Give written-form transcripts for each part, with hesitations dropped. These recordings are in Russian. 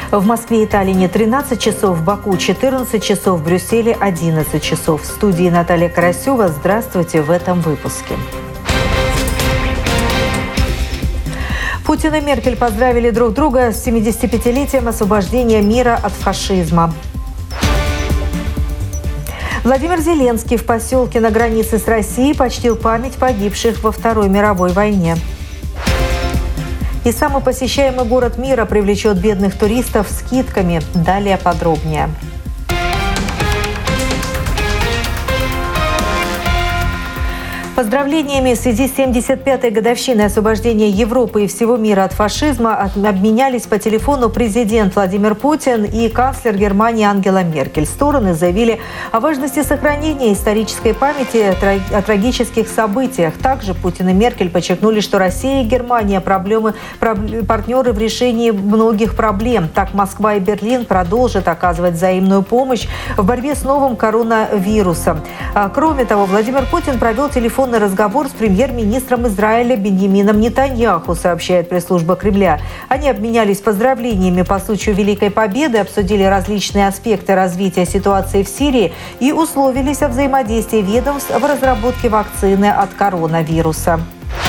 В Москве и Таллине 13 часов, в Баку 14 часов, в Брюсселе 11 часов. В студии Наталья Карасева. Здравствуйте в этом выпуске. Путин и Меркель поздравили друг друга с 75-летием освобождения мира от фашизма. Владимир Зеленский в поселке на границе с Россией почтил память погибших во Второй мировой войне. И самый посещаемый город мира привлечет бедных туристов скидками. Далее подробнее. Поздравлениями в связи с 75-й годовщиной освобождения Европы и всего мира от фашизма обменялись по телефону президент Владимир Путин и канцлер Германии Ангела Меркель. Стороны заявили о важности сохранения исторической памяти о трагических событиях. Также Путин и Меркель подчеркнули, что Россия и Германия партнеры в решении многих проблем. Так Москва и Берлин продолжат оказывать взаимную помощь в борьбе с новым коронавирусом. Кроме того, Владимир Путин провел телефонный разговор с премьер-министром Израиля Биньямином Нетаньяху, сообщает пресс-служба Кремля. Они обменялись поздравлениями по случаю Великой Победы, обсудили различные аспекты развития ситуации в Сирии и условились о взаимодействии ведомств в разработке вакцины от коронавируса.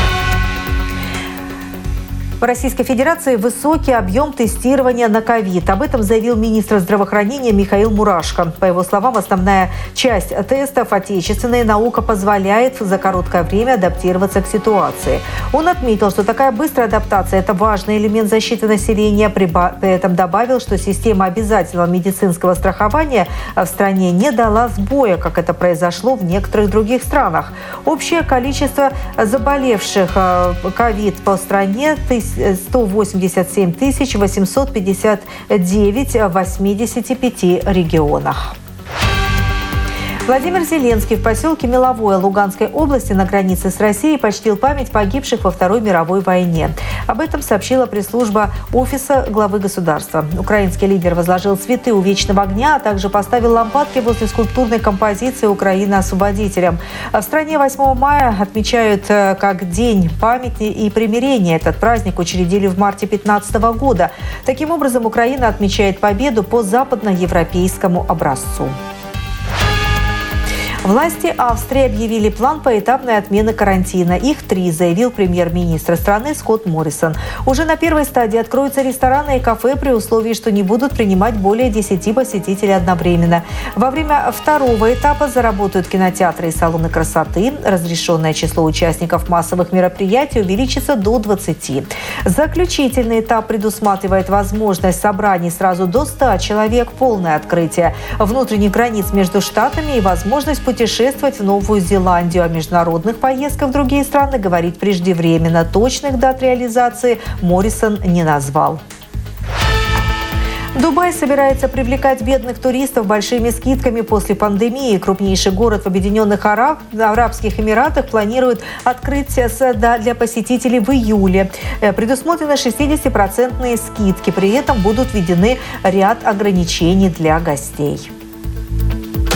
В Российской Федерации высокий объем тестирования на ковид. Об этом заявил министр здравоохранения Михаил Мурашко. По его словам, основная часть тестов отечественная наука позволяет за короткое время адаптироваться к ситуации. Он отметил, что такая быстрая адаптация – это важный элемент защиты населения. При этом добавил, что система обязательного медицинского страхования в стране не дала сбоя, как это произошло в некоторых других странах. Общее количество заболевших ковид по стране – 187 859 в 85 регионах. Владимир Зеленский в поселке Меловое Луганской области на границе с Россией почтил память погибших во Второй мировой войне. Об этом сообщила пресс-служба Офиса главы государства. Украинский лидер возложил цветы у Вечного огня, а также поставил лампадки возле скульптурной композиции «Украина освободителям». В стране 8 мая отмечают как День памяти и примирения. Этот праздник учредили в марте 2015 года. Таким образом, Украина отмечает победу по западноевропейскому образцу. Власти Австрии объявили план поэтапной отмены карантина. Их 3, заявил премьер-министр страны Скотт Моррисон. Уже на первой стадии откроются рестораны и кафе при условии, что не будут принимать более 10 посетителей одновременно. Во время второго этапа заработают кинотеатры и салоны красоты. Разрешенное число участников массовых мероприятий увеличится до 20. Заключительный этап предусматривает возможность собраний сразу до 100 человек, полное открытие внутренних границ между штатами и возможность путешествовать в Новую Зеландию. О международных поездках в другие страны говорить преждевременно. Точных дат реализации Моррисон не назвал. Дубай собирается привлекать бедных туристов большими скидками после пандемии. Крупнейший город в Объединенных Арабских Эмиратах планирует открытие сада для посетителей в июле. Предусмотрены 60% скидки. При этом будут введены ряд ограничений для гостей.